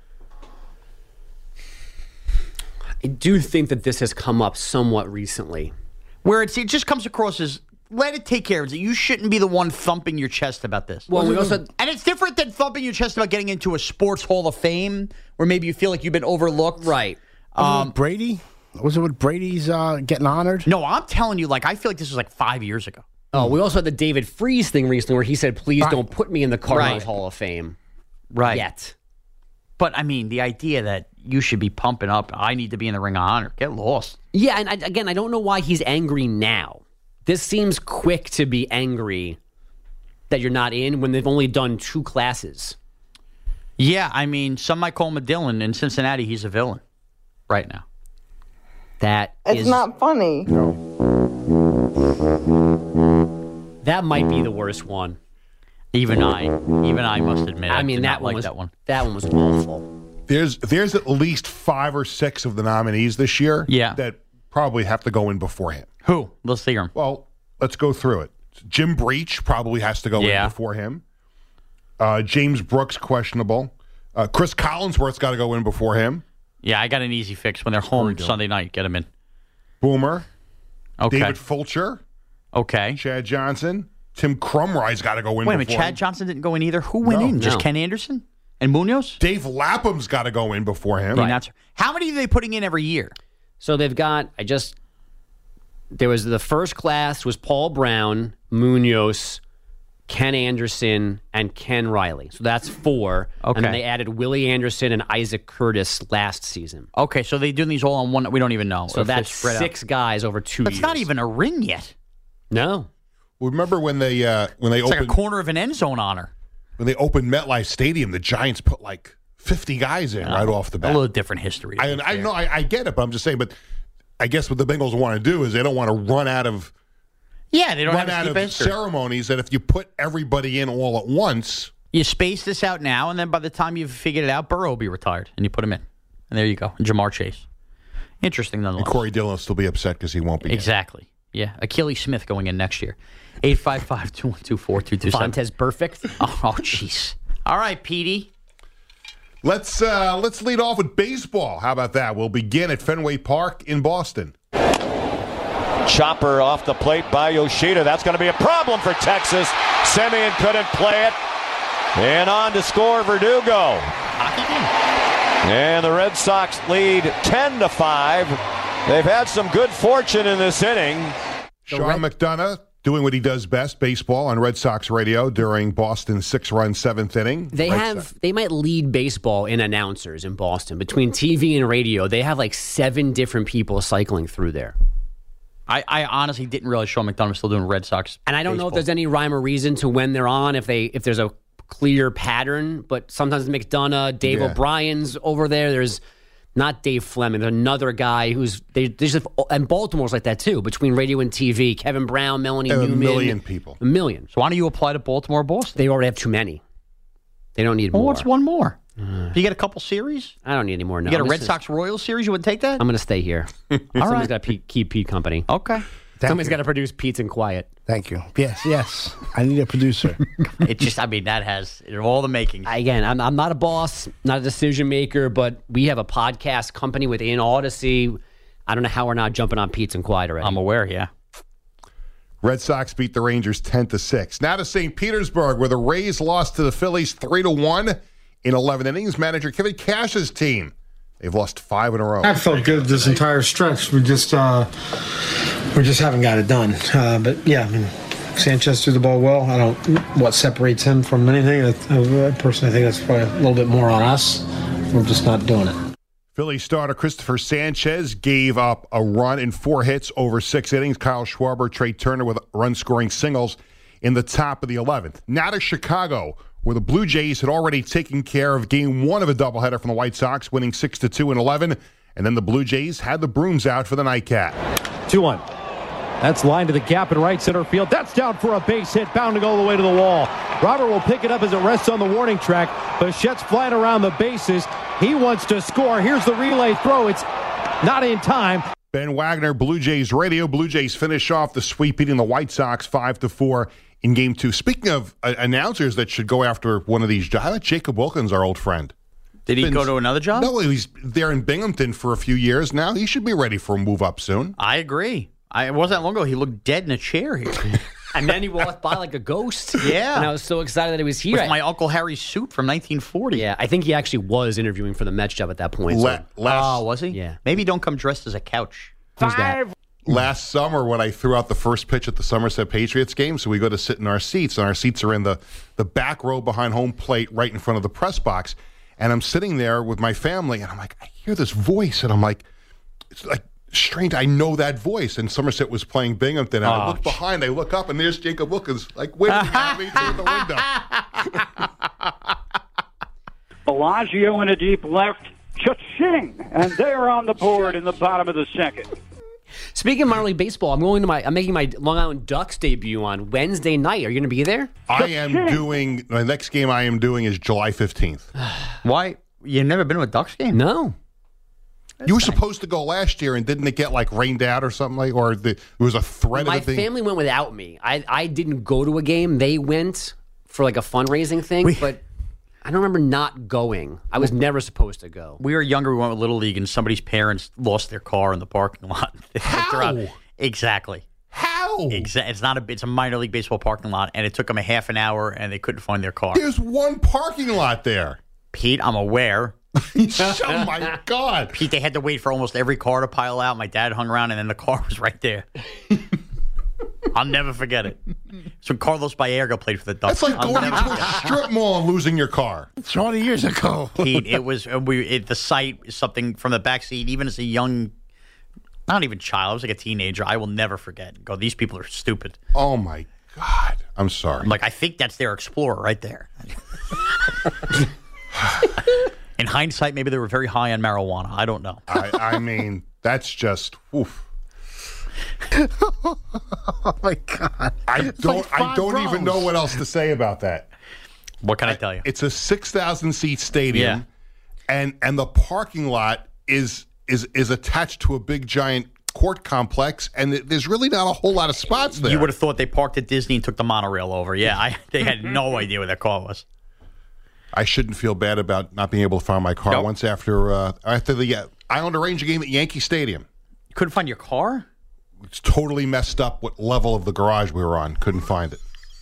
I do think that this has come up somewhat recently. Where it's, it just comes across as, let it take care of it. You shouldn't be the one thumping your chest about this. Well, we also And it's different than thumping your chest about getting into a sports hall of fame where maybe you feel like you've been overlooked. right. Um, Brady? Was it with Brady's uh, getting honored? No, I'm telling you, like, I feel like this was like five years ago. Oh, we also had the David Freese thing recently where he said, "Please Right. don't put me in the Cardinals Right. Hall of Fame Right. yet." But, I mean, the idea that you should be pumping up, I need to be in the Ring of Honor, get lost. Yeah, and I, again, I don't know why he's angry now. This seems quick to be angry that you're not in when they've only done two classes. Yeah, I mean, some might call him a Dylan. In Cincinnati, he's a villain right now. That It's is not funny. that might be the worst one. Even I, even I must admit, I, I mean, did that not one like was that one. that one was awful. There's there's at least five or six of the nominees this year Yeah. that probably have to go in before him. Who? Let's see him. Well, let's go through it. Jim Breach probably has to go Yeah. in before him. Uh, James Brooks, questionable. Uh, Chris Collinsworth's got to go in before him. Yeah, I got an easy fix when they're home Sunday night. Get him in. Boomer. Okay. David Fulcher. Okay. Chad Johnson. Tim Crumry's got to go in Wait a minute, before Chad him. Johnson didn't go in either. Who went No. in? Just No. Ken Anderson and Munoz? Dave Lapham's got to go in before him. I mean, that's, how many are they putting in every year? So they've got, I just, there was the first class was Paul Brown, Munoz, Ken Anderson, and Ken Riley. So that's four. Okay. And then they added Willie Anderson and Isaac Curtis last season. Okay, so they're doing these all on one. We don't even know. So if they're that's spread out. six guys over two That's years. not even a ring yet. No. Remember when they uh, when they It's opened like a corner of an end zone honor. when they opened MetLife Stadium, the Giants put like fifty guys in right off the A bat. little different history. I, I know I, I get it, but I'm just saying. But I guess what the Bengals want to do is they don't want to run out of Yeah, they don't run have out a of steep history. ceremonies. That if you put everybody in all at once, You space this out now, and then by the time you've figured it out, Burrow will be retired, and you put him in. And there you go. And Jamar Chase. Interesting, and nonetheless. Corey Dillon will still be upset because he won't be. in. Exactly. Yeah. Achilles Smith going in next year. eight five five, two one two, four two two seven. Fontez perfect. Oh, jeez. All right, Petey. Let's uh, let's lead off with baseball. How about that? We'll begin at Fenway Park in Boston. Chopper off the plate by Yoshida. That's going to be a problem for Texas. Semien couldn't play it. And on to score Verdugo. And the Red Sox lead ten to five. They've had some good fortune in this inning. Sean McDonough doing what he does best, baseball on Red Sox radio during Boston's six-run seventh inning. They Red have, Sox. they might lead baseball in announcers in Boston. Between T V and radio, they have like seven different people cycling through there. I, I honestly didn't realize Sean McDonough was still doing Red Sox. And I don't know if baseball. there's any rhyme or reason to when they're on, if they if there's a clear pattern, but sometimes McDonough, Dave Yeah. O'Brien's over there. There's not Dave Fleming. There's another guy who's they, they just and Baltimore's like that too. Between radio and T V, Kevin Brown, Melanie A Newman, million people. a million. So why don't you apply to Baltimore or Boston? They already have too many. They don't need Well, more. what's one more? You get a couple series? I don't need any more. No. You get a I'm Red just- Sox Royals series? You would take that? I'm going to stay here. Somebody's right. got to keep Pete company. Okay. Somebody's got to produce Pete's and Quiet. Thank you. Yes, yes. I need a producer. It just, I mean, that has all the makings. Again, I'm, I'm not a boss, not a decision maker, but we have a podcast company within Odyssey. I don't know how we're not jumping on Pete's and Quiet already. I'm aware, yeah. Red Sox beat the Rangers ten to six. Now to Saint Petersburg, where the Rays lost to the Phillies three to one in eleven innings. Manager Kevin Cash's team, they've lost five in a row. I felt good this entire stretch. We just uh, we just haven't got it done. Uh, but yeah, I mean, Sanchez threw the ball well. I don't what separates him from anything. I, I personally think that's probably a little bit more on us. We're just not doing it. Philly starter Christopher Sanchez gave up a run in four hits over six innings. Kyle Schwarber, Trey Turner with run-scoring singles in the top of the eleventh. Now to Chicago, where the Blue Jays had already taken care of game one of a doubleheader from the White Sox, winning six to two in eleven. And then the Blue Jays had the brooms out for the nightcap. two one. That's lined to the gap in right center field. That's down for a base hit, bound to go all the way to the wall. Robert will pick it up as it rests on the warning track. Bichette's flying around the bases. He wants to score. Here's the relay throw. It's not in time. Ben Wagner, Blue Jays radio. Blue Jays finish off the sweep, beating the White Sox five to four in game two. Speaking of uh, announcers that should go after one of these jobs, how about Jacob Wilkins, our old friend? Did he Been- go to another job? No, he's there in Binghamton for a few years now. He should be ready for a move up soon. I agree. I, it wasn't that long ago. He looked dead in a chair here. And then he walked by like a ghost. Yeah. And I was so excited that he was here. With my Uncle Harry's suit from nineteen forty. Yeah, I think he actually was interviewing for the Mets job at that point. La- so. last, Oh, was he? Yeah. Maybe don't come dressed as a couch. Who's that? last summer when I threw out the first pitch at the Somerset Patriots game, so we go to sit in our seats, and our seats are in the, the back row behind home plate right in front of the press box. And I'm sitting there with my family, and I'm like, I hear this voice, and I'm like, it's like strange. I know that voice. And Somerset was playing Binghamton, and Oh, I look behind, I look up, and there's Jacob Wilkins, like waving at me through the window. Bellagio in a deep left. Cha-ching! And they're on the board in the bottom of the second. Speaking of minor league baseball, I'm going to my. I'm making my Long Island Ducks debut on Wednesday night. Are you going to be there? I am doing, my next game I am doing is July fifteenth. Why? You've never been to a Ducks game? No. You were supposed to go last year, and didn't it get like rained out or something like, or the, there was a threat My of it being. family went without me. I, I didn't go to a game. They went for like a fundraising thing, We- but I don't remember not going. I was never supposed to go. We were younger. We went with Little League, and somebody's parents lost their car in the parking lot. How? Exactly. How? Exa- It's not a. It's a minor league baseball parking lot, and it took them a half an hour, and they couldn't find their car. There's one parking lot there. Pete, I'm aware. Oh my God, Pete, they had to wait for almost every car to pile out. My dad hung around, and then the car was right there. I'll never forget it. So Carlos Baerga played for the Ducks. That's like I'll going never into a forget strip mall and losing your car. twenty years ago. it. Pete, it was uh, we. It, the sight is something from the back seat. Even as a young, not even child, I was like a teenager. I will never forget. Go, these people are stupid. Oh my God, I'm sorry. I'm like, I think that's their Explorer right there. In hindsight, maybe they were very high on marijuana. I don't know. I, I mean, that's just. Oof. Oh my God! I don't. like I five don't rows. even know what else to say about that. What can I, tell you? It's a six thousand seat stadium, Yeah. and and the parking lot is is is attached to a big giant court complex, and th- there's really not a whole lot of spots there. You would have thought they parked at Disney and took the monorail over. Yeah, I, they had no idea where their car was. I shouldn't feel bad about not being able to find my car Nope. once after uh, after the uh, Islander Ranger game at Yankee Stadium. You couldn't find your car? It's totally messed up what level of the garage we were on. Couldn't find it.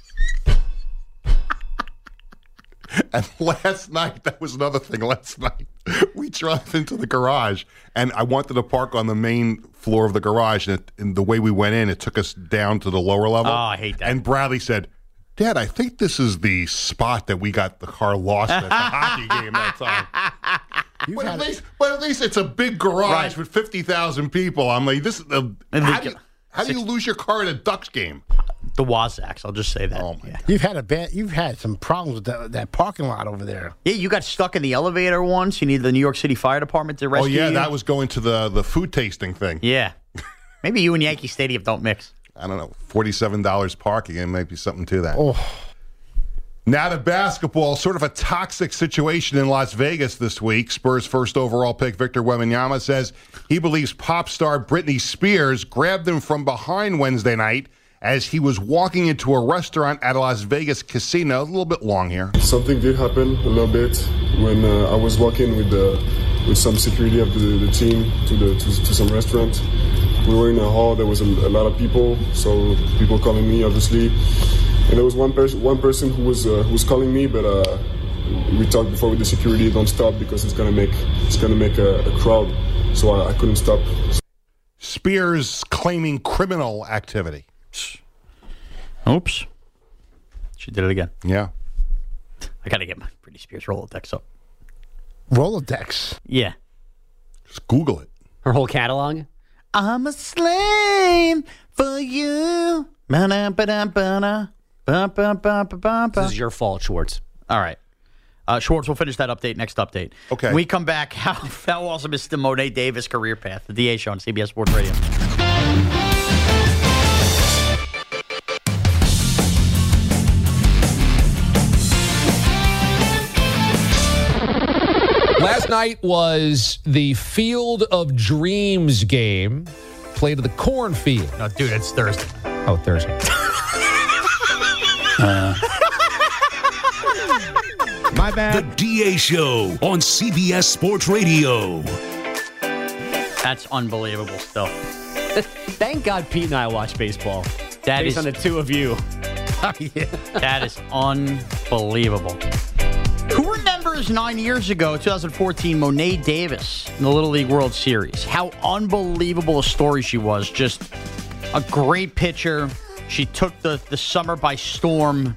And last night, that was another thing. Last night, we drove into the garage, and I wanted to park on the main floor of the garage. And, it, and the way we went in, it took us down to the lower level. Oh, I hate that. And Bradley said, Dad, I think this is the spot that we got the car lost at the hockey game that time. But at, least, but at least it's a big garage Right. with fifty thousand people. I'm like, this is the. And How, they- do you, how do you lose your car at a Ducks game? The Wazacks, I'll just say that. Oh, my yeah. You've had a bad. You've had some problems with that, that parking lot over there. Yeah, you got stuck in the elevator once. You needed the New York City Fire Department to Oh, rescue yeah, you. that was going to the, the food tasting thing. Yeah. Maybe you and Yankee Stadium don't mix. I don't know, forty-seven dollars parking. It might be something to that. Oh, Now to basketball, sort of a toxic situation in Las Vegas this week. Spurs first overall pick Victor Wembanyama says he believes pop star Britney Spears grabbed him from behind Wednesday night as he was walking into a restaurant at a Las Vegas casino. A little bit long here. Something did happen a little bit when uh, I was walking with the with some security of the, the team to the to, to some restaurant. We were in a hall. There was a, a lot of people, so people calling me, obviously. And there was one person, one person who was uh, who was calling me, but uh, we talked before with the security, don't stop because it's gonna make it's gonna make a, a crowd. So I, I couldn't stop. Spears claiming criminal activity. Oops, she did it again. Yeah, I gotta get my Britney Spears Rolodex up. Rolodex. Yeah, just Google it. Her whole catalog. I'm a slave for you. Ba-da-ba-da-ba-da. This is your fault, Schwartz. All right. Uh, Schwartz, we'll finish that update next update. Okay. We come back. How, how awesome is the Monet Davis career path? The D A Show on C B S Sports Radio. Last night was the Field of Dreams game. Played at the cornfield. No, dude, it's Thursday. Oh, Thursday. uh. My bad. The D A Show on C B S Sports Radio. That's unbelievable stuff. Thank God Pete and I watch baseball. That Based is on the two of you. Oh, yeah. That is unbelievable. Who remembers nine years ago, twenty fourteen, Monet Davis in the Little League World Series? How unbelievable a story she was. Just a great pitcher. She took the, the summer by storm.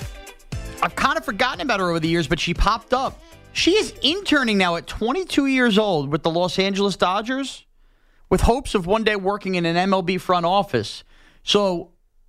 I've kind of forgotten about her over the years, but she popped up. She is interning now at twenty-two years old with the Los Angeles Dodgers with hopes of one day working in an M L B front office. So,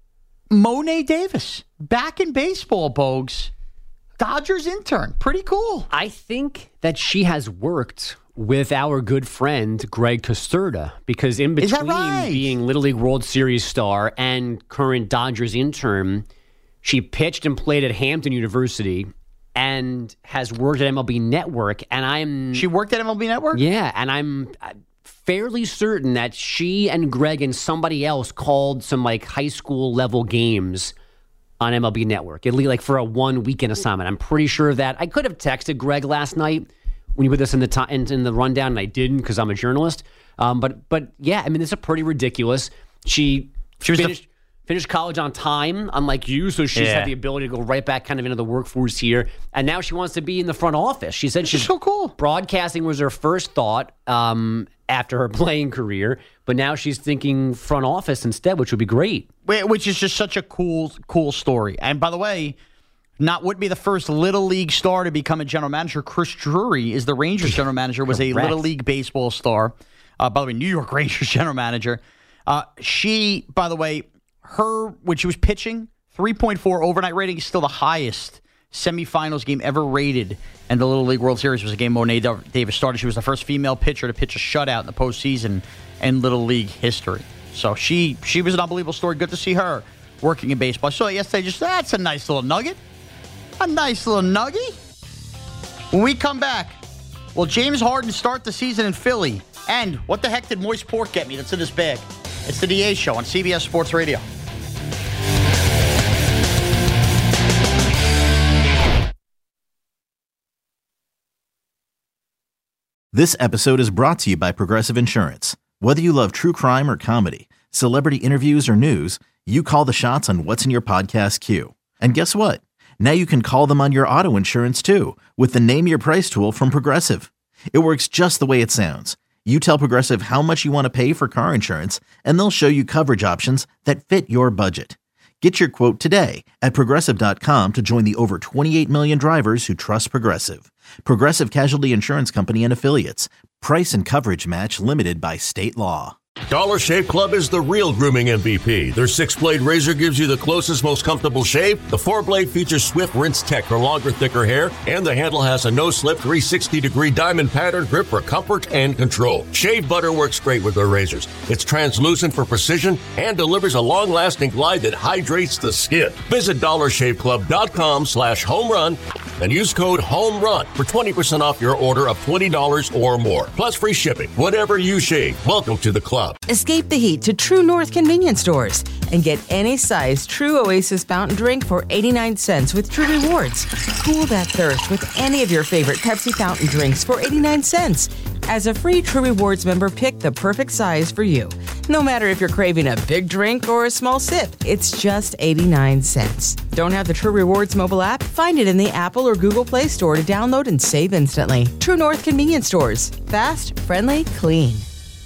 Monet Davis, back in baseball, Bogues. Dodgers intern. Pretty cool. I think that she has worked with our good friend Greg Caserta because in between right? being Little League World Series star and current Dodgers intern, she pitched and played at Hampton University and has worked at M L B Network. And I'm She worked at M L B Network? Yeah, and I'm fairly certain that she and Greg and somebody else called some like high school level games on M L B Network, at least like for a one weekend assignment. I'm pretty sure of that. I could have texted Greg last night when you put this in the to- in, in the rundown, and I didn't because I'm a journalist. Um, but but yeah, I mean, this is pretty ridiculous. She, she was finished, the- finished college on time, unlike you, so she's Yeah. had the ability to go right back kind of into the workforce here. And now she wants to be in the front office. She said she's so cool. Broadcasting was her first thought um, after her playing career, but now she's thinking front office instead, which would be great. Which is just such a cool, cool story. And by the way, not would be the first Little League star to become a general manager. Chris Drury is the Rangers general manager, was a Correct. Little League baseball star. Uh, by the way, New York Rangers general manager. Uh, she, by the way, her, when she was pitching, three point four overnight rating is still the highest semifinals game ever rated. And the Little League World Series was a game Monet Davis started. She was the first female pitcher to pitch a shutout in the postseason in Little League history. So she she was an unbelievable story. Good to see her working in baseball. I saw it yesterday. Just that's a nice little nugget. A nice little nugget. When we come back, will James Harden start the season in Philly? And what the heck did Moist Pork get me that's in this bag? It's the D A Show on C B S Sports Radio. This episode is brought to you by Progressive Insurance. Whether you love true crime or comedy, celebrity interviews or news, you call the shots on what's in your podcast queue. And guess what? Now you can call them on your auto insurance too with the Name Your Price tool from Progressive. It works just the way it sounds. You tell Progressive how much you want to pay for car insurance, and they'll show you coverage options that fit your budget. Get your quote today at Progressive dot com to join the over twenty-eight million drivers who trust Progressive. Progressive Casualty Insurance Company and Affiliates. Price and coverage match limited by state law. Dollar Shave Club is the real grooming M V P. Their six-blade razor gives you the closest, most comfortable shave. The four-blade features Swift Rinse Tech for longer, thicker hair, and the handle has a no-slip three hundred sixty degree diamond pattern grip for comfort and control. Shave butter works great with their razors. It's translucent for precision and delivers a long-lasting glide that hydrates the skin. Visit dollar shave club dot com slash home run and use code HOMERUN for twenty percent off your order of twenty dollars or more. Plus free shipping. Whatever you shave, welcome to the club. Escape the heat to True North convenience stores and get any size True Oasis fountain drink for eighty-nine cents with True Rewards. Cool that thirst with any of your favorite Pepsi fountain drinks for eighty-nine cents. As a free True Rewards member, pick the perfect size for you. No matter if you're craving a big drink or a small sip, it's just eighty-nine cents. Don't have the True Rewards mobile app? Find it in the Apple or Google Play Store to download and save instantly. True North convenience stores. Fast, friendly, clean.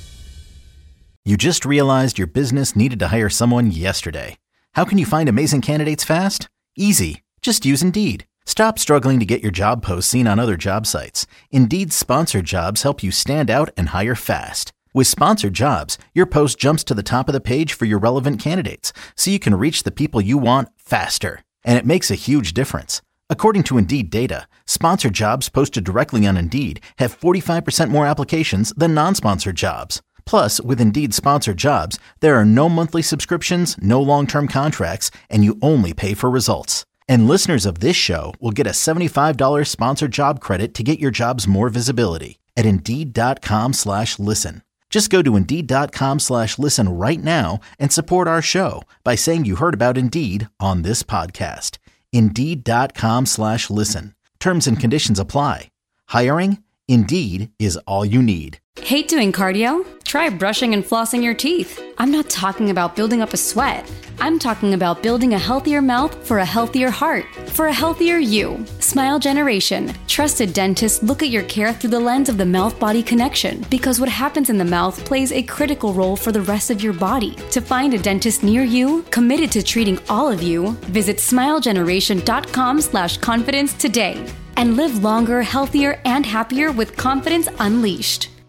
You just realized your business needed to hire someone yesterday. How can you find amazing candidates fast? Easy. Just use Indeed. Stop struggling to get your job posts seen on other job sites. Indeed's sponsored jobs help you stand out and hire fast. With sponsored jobs, your post jumps to the top of the page for your relevant candidates, so you can reach the people you want faster. And it makes a huge difference. According to Indeed data, sponsored jobs posted directly on Indeed have forty-five percent more applications than non-sponsored jobs. Plus, with Indeed sponsored jobs, there are no monthly subscriptions, no long-term contracts, and you only pay for results. And listeners of this show will get a seventy-five dollars sponsored job credit to get your jobs more visibility at Indeed.com slash listen. Just go to Indeed.com slash listen right now and support our show by saying you heard about Indeed on this podcast. Indeed.com slash listen. Terms and conditions apply. Hiring? Indeed is all you need. Hate doing cardio? Try brushing and flossing your teeth. I'm not talking about building up a sweat. I'm talking about building a healthier mouth for a healthier heart, for a healthier you. Smile Generation. Trusted dentists look at your care through the lens of the mouth-body connection, because what happens in the mouth plays a critical role for the rest of your body. To find a dentist near you, committed to treating all of you, visit smilegeneration.com slash confidence today. And live longer, healthier, and happier with confidence unleashed.